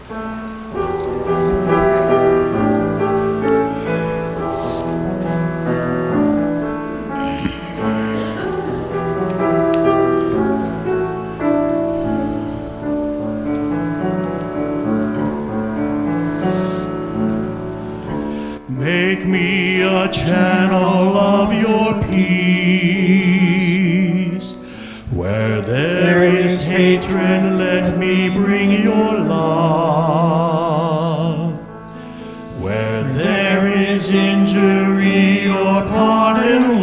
Make me a channel of your peace. Where there is hatred, let me bring your love. Where there is injury, your pardon,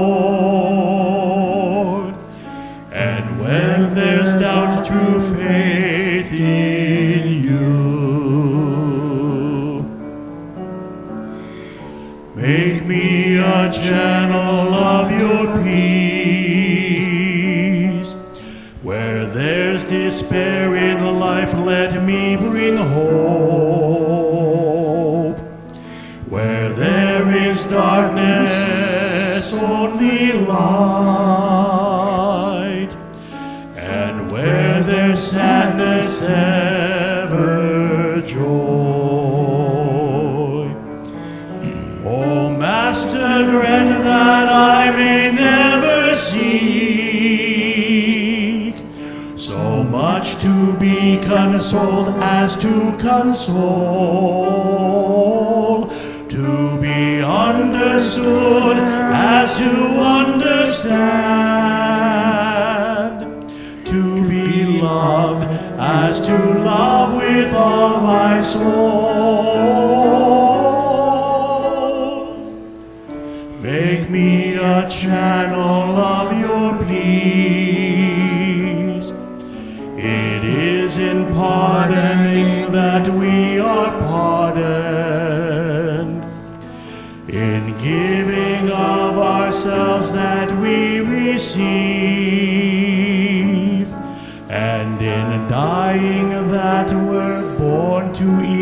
Lord. And when there's doubt, true faith in you. Make me a channel of your peace. Where there's despair in life, let me bring hope. Where there is darkness, only light. And where there's sadness, ever joy. O Master, grant that I may never seek so much to be consoled as to console, to be understood as to understand, to be loved as to love with all my soul. Make me a channel of your peace. It is in pardoning that we are pardoned, in giving of ourselves that we receive, and in dying that we're born to